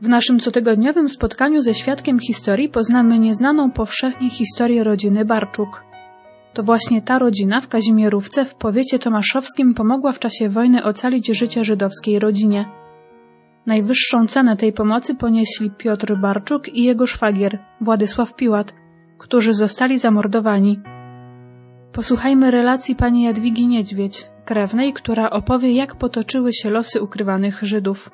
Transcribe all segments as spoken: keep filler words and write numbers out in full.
W naszym cotygodniowym spotkaniu ze świadkiem historii poznamy nieznaną powszechnie historię rodziny Barczuk. To właśnie ta rodzina w Kazimierówce w powiecie tomaszowskim pomogła w czasie wojny ocalić życie żydowskiej rodzinie. Najwyższą cenę tej pomocy ponieśli Piotr Barczuk i jego szwagier, Władysław Piłat, którzy zostali zamordowani. Posłuchajmy relacji pani Jadwigi Niedźwiedź, krewnej, która opowie, jak potoczyły się losy ukrywanych Żydów.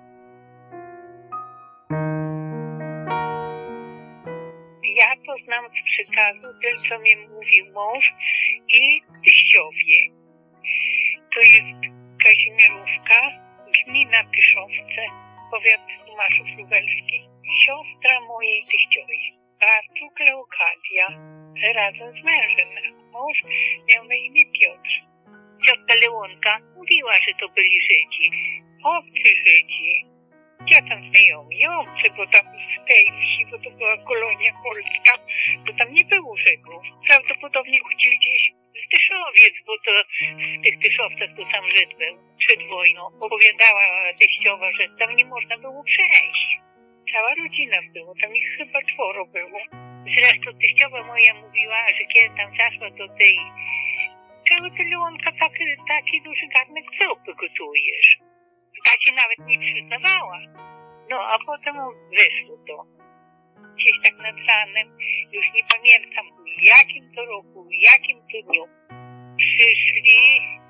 Ja to znam z przekazu, ten co mi mówił mąż i teściowie. To jest Kazimierówka, gmina Pyszowce, powiat Tomaszów Lubelski. Siostra mojej teściowej, Barczuk Leukadia, razem z mężem. Mąż miał na imię Piotr. Ciotka Leonka mówiła, że to byli Żydzi, obcy Żydzi. Ja tam znajomi, obcy, bo tam z tej wsi, bo to była kolonia polska, to tam nie było Żydów. Prawdopodobnie chodzili gdzieś z Tyszowiec, bo to w tych Tyszowcach to sam Żyd był przed wojną. Opowiadała teściowa, że tam nie można było przejść. Cała rodzina była, tam ich chyba czworo było. Zresztą teściowa moja mówiła, że kiedy tam zaszła do tej, czego ty Leonka taki, taki duży garnek zupy gotujesz? Tak się nawet nie przyznawała. No, a potem wyszło to. Gdzieś tak nad ranem, już nie pamiętam w jakim to roku, w jakim to dniu, przyszli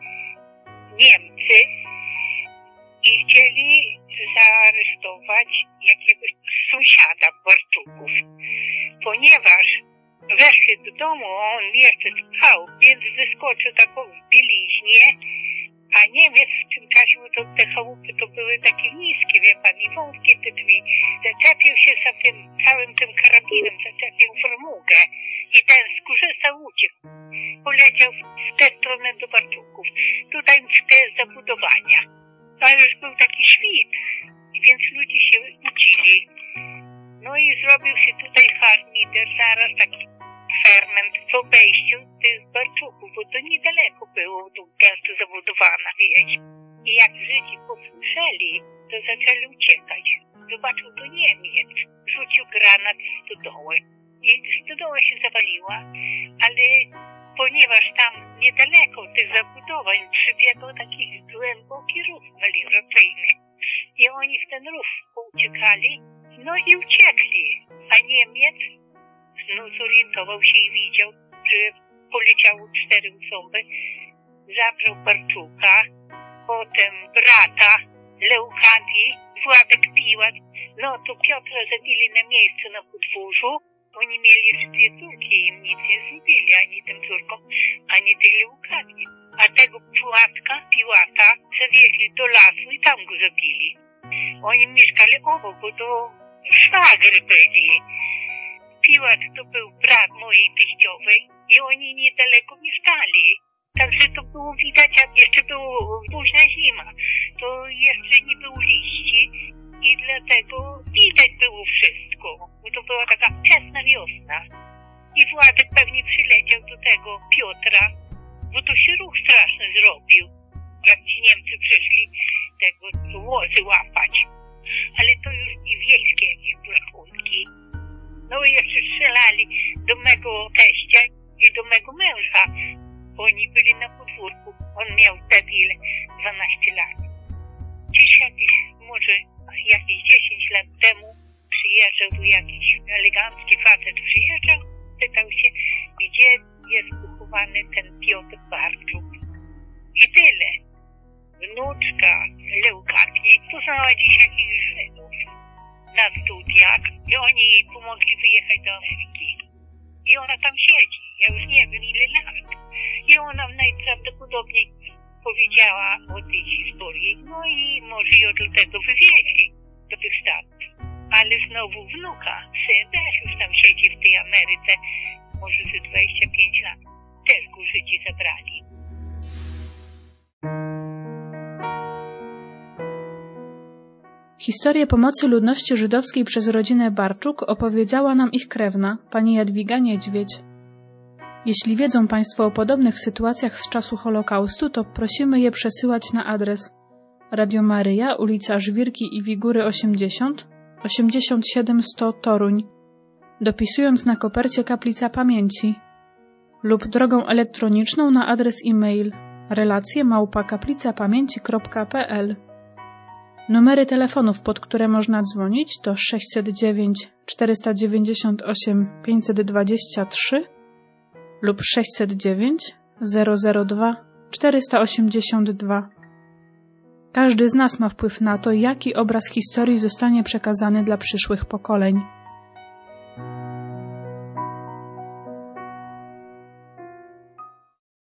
Niemcy i chcieli zaaresztować jakiegoś sąsiada Barczuków. Ponieważ weszli do domu, a on jeszcze spał, więc wyskoczył taką w bieliźnie, a Niemiec w tym czasie, bo to te chałupy to były takie niskie, wie pan, i wąskie te drzwi. Zaczepił się za tym całym tym karabinem, zaczepił formułkę i ten skórzysta uciekł. Poleciał w tę stronę do Barczuków, tutaj w te zabudowania. Ale już był taki świt, więc ludzie się ucili. No i zrobił się tutaj harmider, zaraz taki ferment w obejściu tych Barczuków, bo to niedaleko było, to gęsto zabudowana wieś. I jak Żydzi posłyszeli, to zaczęli uciekać. Zobaczył to Niemiec, rzucił granat z stodoły. I stodoła się zawaliła, ale ponieważ tam niedaleko tych zabudowań przybiegał taki głęboki rów melioracyjny. I oni w ten rów uciekali, no i uciekli. A Niemiec no, zorientował się i widział, że poleciało cztery osoby. Zabrał Barczuka, potem brata Leukadii, Władek Piłat. No to Piotra zabili na miejscu na podwórzu. Oni mieli jeszcze dwie córki i im nic nie zrobili, ani tym córkom, ani tej Leukadii. A tego Władka, Piłata zawieźli do lasu i tam go zabili. Oni mieszkali obok, bo to szwagry byli. Piłat to był brat mojej teściowej i oni niedaleko mieszkali. Także to było widać, a jeszcze było późna zima. To jeszcze nie było liści i dlatego widać było wszystko. Bo to była taka wczesna wiosna. I Władek pewnie przyleciał do tego Piotra, bo to się ruch straszny zrobił, jak ci Niemcy przyszli tego łozy łapać. Ale to już nie wiejskie jakieś rachunki. No i jeszcze strzelali do mego teścia i do mego męża. Oni byli na podwórku. On miał wtedy ile? dwanaście lat. Dziś jakiś, może jakieś dziesięć lat temu przyjeżdżał tu jakiś elegancki facet. Przyjeżdżał, pytał się, gdzie jest pochowany ten Piotr Barczuk. I tyle. Wnuczka Leukadii poznała dziś jakichś Żydów na studiach i oni jej pomogli wyjechać do Ameryki. I ona tam siedzi, ja już nie wiem ile lat. I ona najprawdopodobniej powiedziała o tej historii, no i może ją do tego wywieźli, do tych Stanów. Ale znowu wnuka, syn też już tam siedzi w tej Ameryce, może ze dwadzieścia pięć lat. Też go Żydzi zabrali. Historię pomocy ludności żydowskiej przez rodzinę Barczuk opowiedziała nam ich krewna, pani Jadwiga Niedźwiedź. Jeśli wiedzą Państwo o podobnych sytuacjach z czasu Holokaustu, to prosimy je przesyłać na adres Radio Maryja, ulica Żwirki i Wigury osiemdziesiąt, osiemdziesiąt siedem sto Toruń, dopisując na kopercie Kaplica Pamięci, lub drogą elektroniczną na adres e-mail relacje małpa kaplicapamięci kropka p l. Numery telefonów, pod które można dzwonić, to sześćset dziewięć czterysta dziewięćdziesiąt osiem pięćset dwadzieścia trzy lub sześćset dziewięć zero zero dwa czterysta osiemdziesiąt dwa. Każdy z nas ma wpływ na to, jaki obraz historii zostanie przekazany dla przyszłych pokoleń.